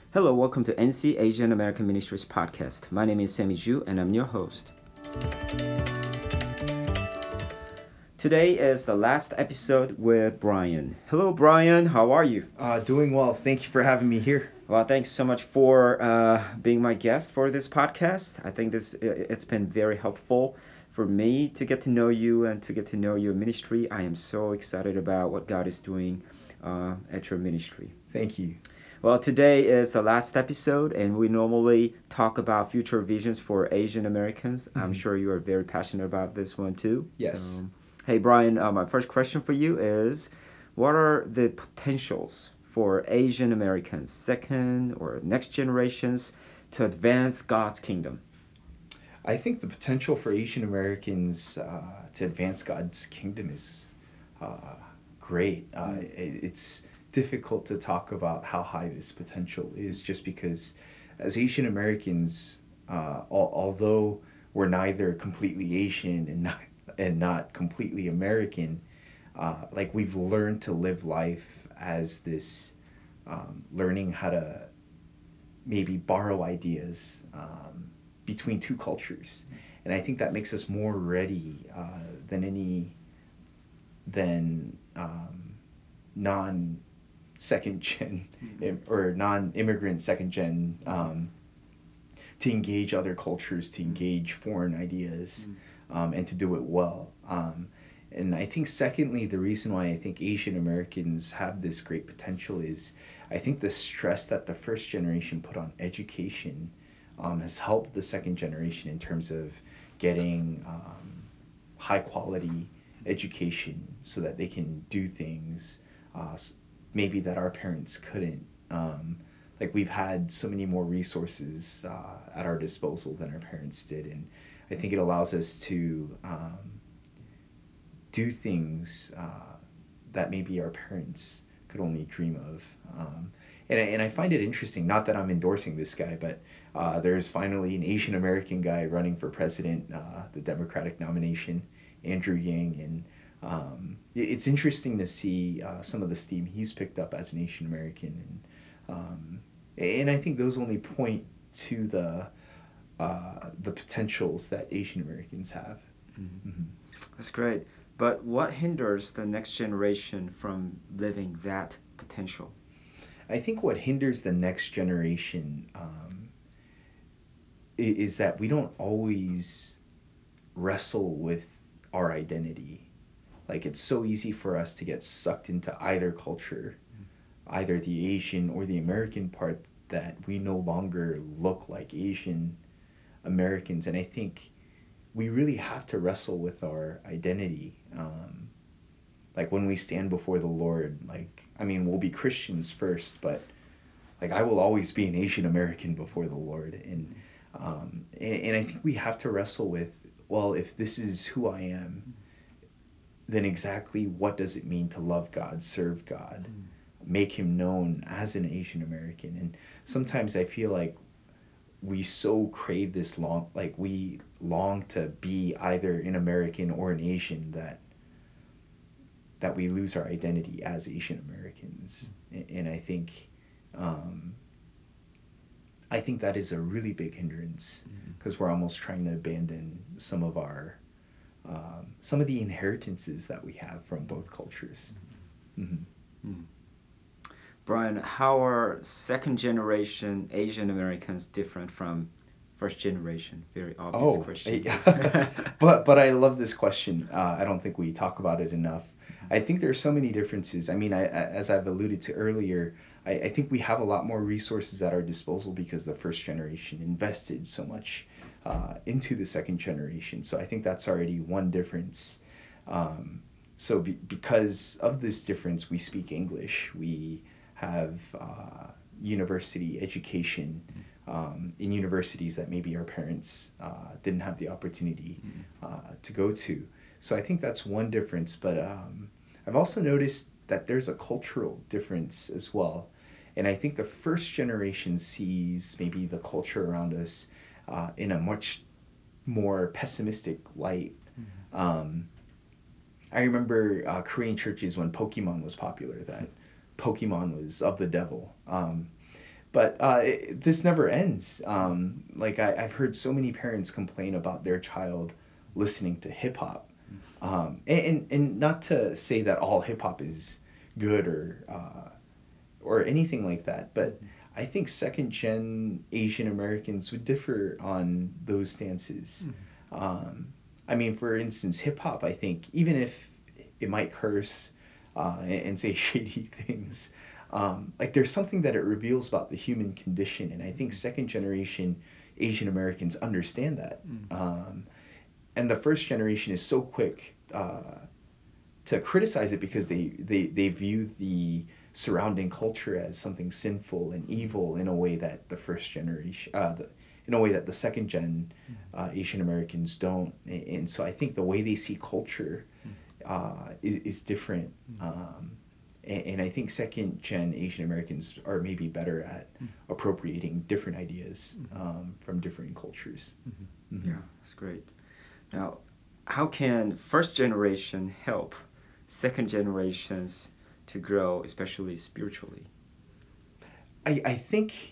Hello, welcome to NC Asian American Ministries podcast. My name is Sammy Zhu and I'm your host. Today is the last episode with Brian. Hello, Brian. How are you? Doing well. Thank you for having me here. Well, thanks so much for being my guest for this podcast. I think it's been very helpful for me to get to know you and to get to know your ministry. I am so excited about what God is doing at your ministry. Thank you. Well, today is the last episode, and we normally talk about future visions for Asian Americans. I'm sure you are very passionate about this one too. Yes. So, hey, Brian, my first question for you is what are the potentials for Asian Americans, second or next generations, to advance God's kingdom? I think the potential for Asian Americans to advance God's kingdom is great. It's difficult to talk about how high this potential is just because as Asian Americans, although we're neither completely Asian and not completely American, like we've learned to live life as this learning how to maybe borrow ideas between two cultures, and I think that makes us more ready than non second gen or non immigrant second gen to engage other cultures, to engage foreign ideas, and to do it well. And I think, secondly, the reason why I think Asian Americans have this great potential is I think the stress that the first generation put on education has helped the second generation in terms of getting high quality education so that they can do things maybe that our parents couldn't. Like we've had so many more resources at our disposal than our parents did, and I think it allows us to do things that maybe our parents could only dream of. And I find it interesting, not that I'm endorsing this guy, but there's finally an Asian American guy running for president, the Democratic nomination, Andrew Yang, and it's interesting to see some of the steam he's picked up as an Asian American, and I think those only point to the potentials that Asian Americans have. Mm-hmm. Mm-hmm. That's great. But what hinders the next generation from living that potential? I think what hinders the next generation is that we don't always wrestle with our identity. Like it's so easy for us to get sucked into either culture, either the Asian or the American part, that we no longer look like Asian Americans. And I think we really have to wrestle with our identity. Like when we stand before the Lord, like, I mean, we'll be Christians first, but like I will always be an Asian American before the Lord. And I think we have to wrestle with, well, if this is who I am, then exactly what does it mean to love God, serve God, make him known as an Asian American? And sometimes I feel like we so crave this we long to be either an American or an Asian that we lose our identity as Asian Americans. And I think that is a really big hindrance because we're almost trying to abandon some of the inheritances that we have from both cultures. Mm-hmm. Mm. Brian, how are second generation Asian Americans different from first generation? Very obvious question. but I love this question. I don't think we talk about it enough. I think there are so many differences. I mean, as I've alluded to earlier, I think we have a lot more resources at our disposal because the first generation invested so much into the second generation. So I think that's already one difference. Because of this difference, we speak English. We have university education in universities that maybe our parents didn't have the opportunity to go to. So I think that's one difference. But I've also noticed that there's a cultural difference as well. And I think the first generation sees maybe the culture around us in a much more pessimistic light. I remember Korean churches when Pokemon was popular, that Pokemon was of the devil. But this never ends. Like I've heard so many parents complain about their child listening to hip hop, and not to say that all hip hop is good or anything like that, but I think second gen Asian Americans would differ on those stances. I mean, for instance, hip hop, I think, even if it might curse and say shady things, like there's something that it reveals about the human condition. And I think second generation Asian Americans understand that. And the first generation is so quick to criticize it because they view the surrounding culture as something sinful and evil in a way that the first generation, in a way that the second gen Asian Americans don't. And so I think the way they see culture is different. And I think second gen Asian Americans are maybe better at appropriating different ideas from different cultures. Yeah, that's great. Now, how can first generation help second generations to grow, especially spiritually? I think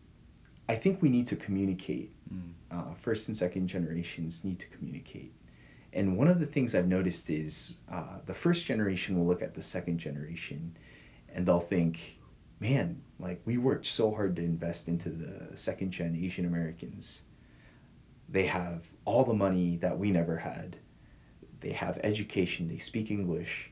we need to communicate. First and second generations need to communicate. And one of the things I've noticed is the first generation will look at the second generation and they'll think, man, like we worked so hard to invest into the second gen Asian Americans. They have all the money that we never had. They have education, they speak English.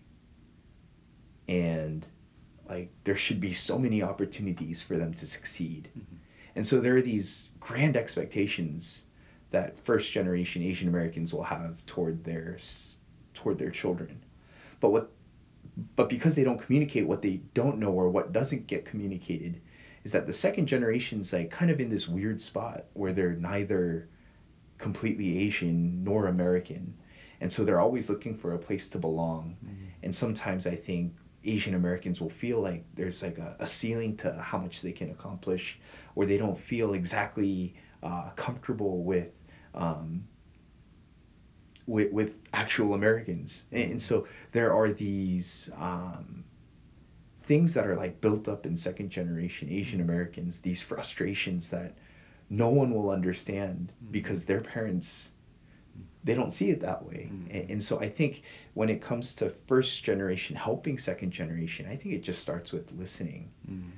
And like there should be so many opportunities for them to succeed. And so there are these grand expectations that first generation Asian Americans will have toward their children. But because they don't communicate what they don't know or what doesn't get communicated, is that the second generation's like kind of in this weird spot where they're neither completely Asian nor American. And so they're always looking for a place to belong. And sometimes I think Asian Americans will feel like there's like a ceiling to how much they can accomplish, or they don't feel exactly comfortable with actual Americans. And so there are these things that are like built up in second generation Asian Americans, these frustrations that no one will understand because their parents, they don't see it that way. And so I think when it comes to first generation helping second generation, I think it just starts with listening.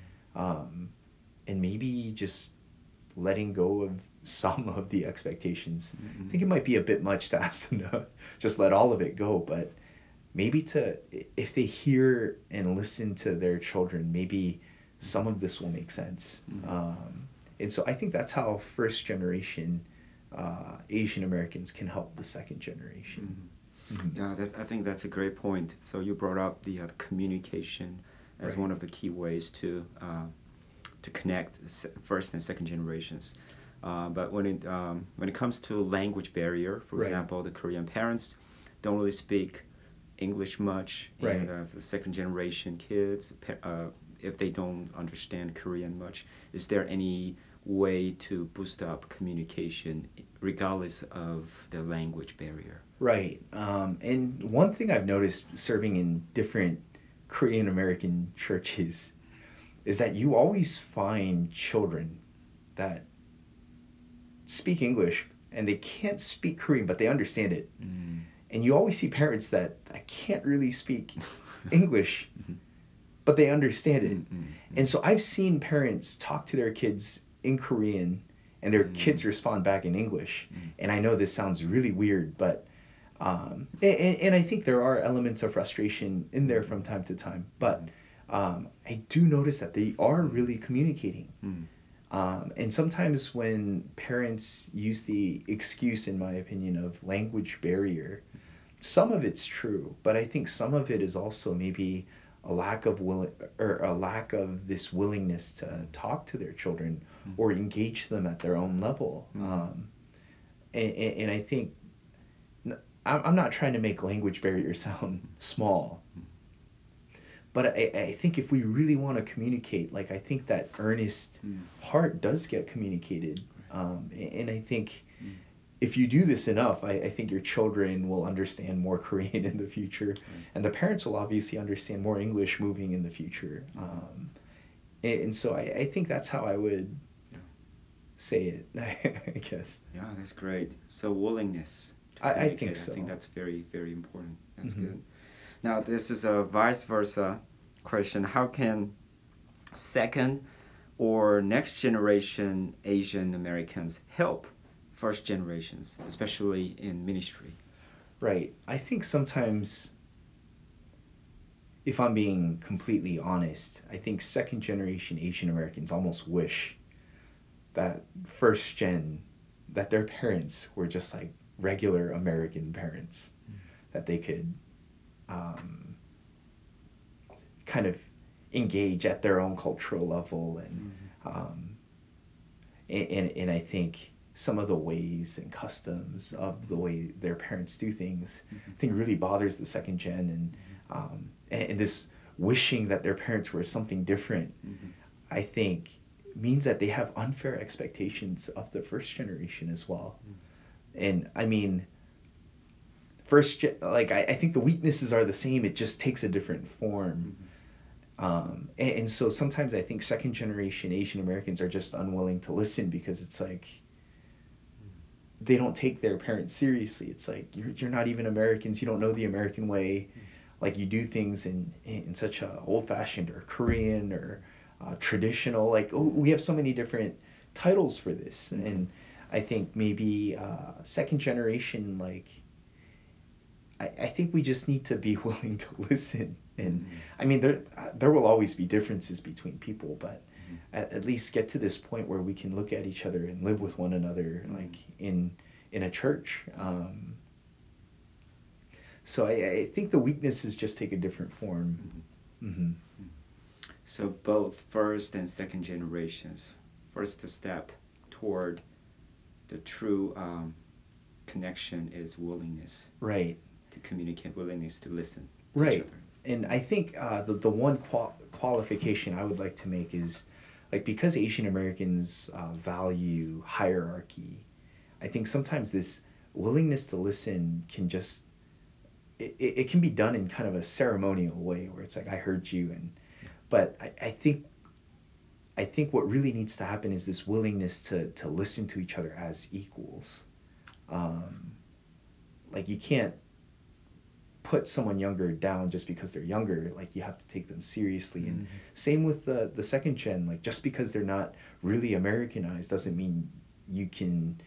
And maybe just letting go of some of the expectations. I think it might be a bit much to ask them to just let all of it go, but maybe if they hear and listen to their children, maybe some of this will make sense. And so I think that's how first generation Asian Americans can help the second generation. Yeah, I think that's a great point. So you brought up the communication as one of the key ways to connect first and second generations. But when it comes to language barrier, for example, the Korean parents don't really speak English much, and the second generation kids, if they don't understand Korean much, is there any way to boost up communication regardless of the language barrier? Right. And one thing I've noticed serving in different Korean American churches is that you always find children that speak English and they can't speak Korean, but they understand it. And you always see parents that can't really speak English, but they understand it. And so I've seen parents talk to their kids in Korean and their kids respond back in English. And I know this sounds really weird, but and I think there are elements of frustration in there from time to time, but I do notice that they are really communicating. And sometimes when parents use the excuse, in my opinion, of language barrier, some of it's true, but I think some of it is also maybe a lack of this willingness to talk to their children or engage them at their own level. And I think I'm not trying to make language barrier sound small, but I think if we really want to communicate, like I think that earnest heart does get communicated. And I think if you do this enough, I think your children will understand more Korean in the future, and the parents will obviously understand more English moving in the future. And so I think that's how I would Yeah. say it, I guess. Yeah, that's great. So willingness to I think communicate. I so. think that's very, very important. That's Hmm. good. Now, this is a vice versa question. How can second or next generation Asian Americans help first generations, especially in ministry? Right. I think sometimes, if I'm being completely honest, I think second generation Asian Americans almost wish that first gen, that their parents were just like regular American parents, that they could um, kind of engage at their own cultural level, um, and I think some of the ways and customs of the way their parents do things, I think really bothers the second gen, and this wishing that their parents were something different, Mm-hmm. I think means that they have unfair expectations of the first generation as well. And I mean, I think the weaknesses are the same. It just takes a different form. And so sometimes I think second generation Asian Americans are just unwilling to listen because it's like they don't take their parents seriously. It's like you're not even Americans. You don't know the American way. Like you do things in such a old fashioned or Korean or traditional. Like we have so many different titles for this, and I think maybe second generation like I think we just need to be willing to listen. And I mean, there will always be differences between people, but at least get to this point where we can look at each other and live with one another, like in a church. So I think the weaknesses just take a different form. Mm-hmm. So both first and second generations, first step toward the true connection is willingness Right. to communicate, willingness to listen to each Right. other. And I think the one qualification I would like to make is like because Asian Americans value hierarchy, I think sometimes this willingness to listen can just it can be done in kind of a ceremonial way where it's like I heard you, and but I think what really needs to happen is this willingness to listen to each other as equals. Um, like you can't put someone younger down just because they're younger. Like you have to take them seriously. And same with the second gen. Like just because they're not really Americanized doesn't mean you can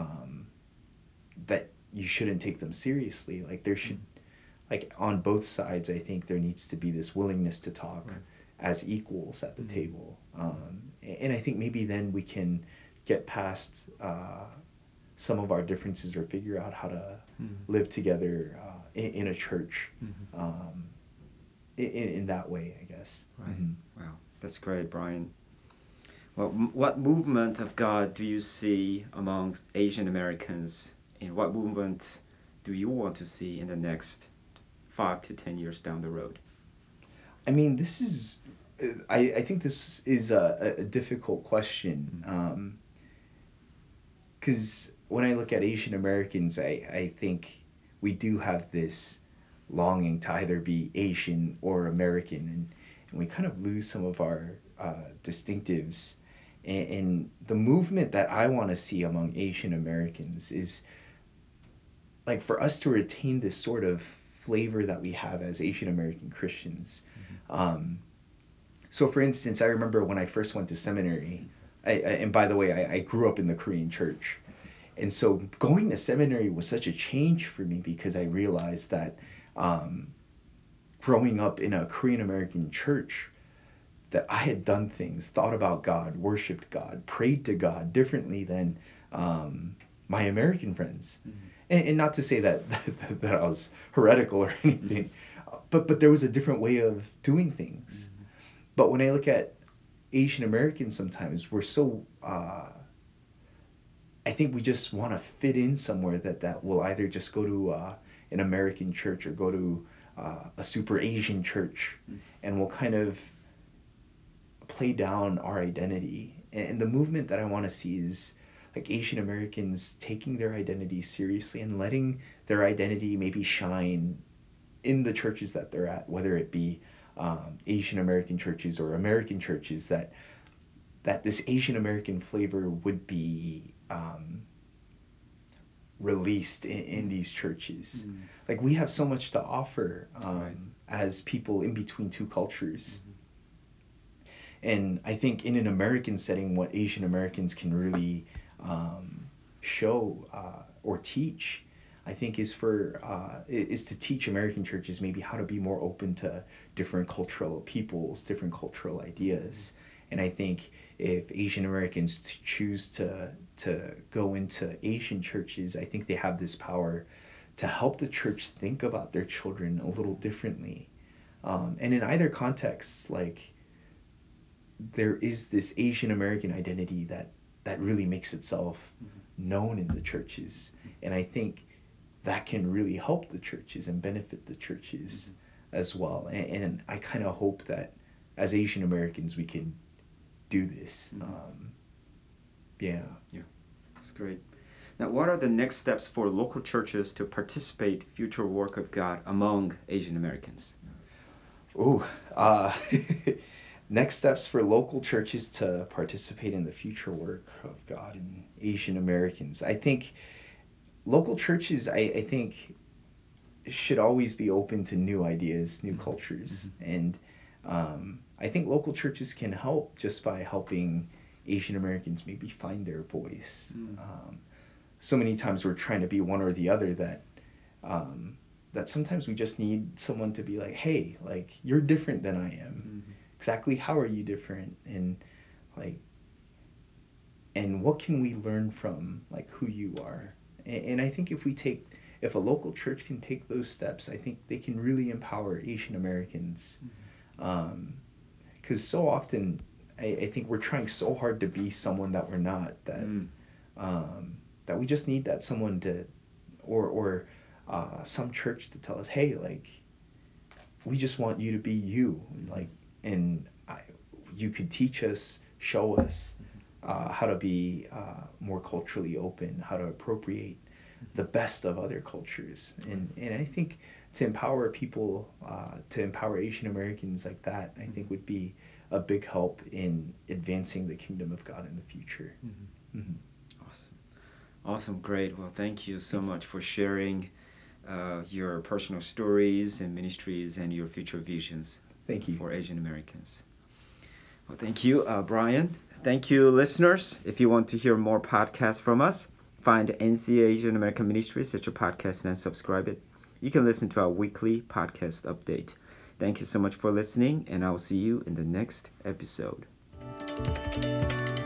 that you shouldn't take them seriously. Like there should like on both sides. I think there needs to be this willingness to talk as equals at the table. And I think maybe then we can get past some of our differences or figure out how to live together in a church in that way, I guess. Right. Wow, that's great, Brian. Well, what movement of God do you see amongst Asian Americans, and what movement do you want to see in the next 5 to 10 years down the road? I mean, this is, I think this is a difficult question. Because when I look at Asian Americans, I think we do have this longing to either be Asian or American, and we kind of lose some of our distinctives. And the movement that I want to see among Asian Americans is like for us to retain this sort of flavor that we have as Asian American Christians. So, for instance, I remember when I first went to seminary, and by the way, I grew up in the Korean church. And so going to seminary was such a change for me because I realized that growing up in a Korean American church, that I had done things, thought about God, worshiped God, prayed to God differently than my American friends. And not to say that that I was heretical or anything, but there was a different way of doing things. But when I look at Asian Americans, sometimes we're so I think we just want to fit in somewhere that will either just go to an American church or go to a super Asian church, and we'll kind of play down our identity. And the movement that I want to see is like Asian Americans taking their identity seriously and letting their identity maybe shine in the churches that they're at, whether it be Asian American churches or American churches, that this Asian American flavor would be released in these churches. Like, we have so much to offer Right. as people in between two cultures. And I think in an American setting, what Asian Americans can really show or teach, I think, is to teach American churches maybe how to be more open to different cultural peoples, different cultural ideas. And I think if Asian Americans choose to go into Asian churches, I think they have this power to help the church think about their children a little differently. And in either context, like, there is this Asian American identity that really makes itself known in the churches. And I think that can really help the churches and benefit the churches as well. And I kind of hope that as Asian Americans we can do this. Yeah. That's great. Now, what are the next steps for local churches to participate future work of God among Asian Americans? Ooh, next steps for local churches to participate in the future work of God and Asian Americans. I think local churches, I think, should always be open to new ideas, new cultures. And I think local churches can help just by helping Asian Americans maybe find their voice. So many times we're trying to be one or the other that sometimes we just need someone to be like, hey, like, you're different than I am. Exactly how are you different? And like, and what can we learn from, like, who you are? And I think if a local church can take those steps, I think they can really empower Asian Americans. Because so often I think we're trying so hard to be someone that we're not, that we just need that someone to, or some church to tell us, hey, like, we just want you to be you, like, and you could teach us, show us how to be more culturally open, how to appropriate the best of other cultures. And I think to empower people, to empower Asian Americans like that, I think would be a big help in advancing the kingdom of God in the future. Awesome, great. Well, thank you so much for sharing your personal stories and ministries and your future visions. Thank you. For Asian Americans. Well, thank you, Brian. Thank you, listeners. If you want to hear more podcasts from us, find NC Asian American Ministries at your podcast and subscribe it. You can listen to our weekly podcast update. Thank you so much for listening, and I will see you in the next episode.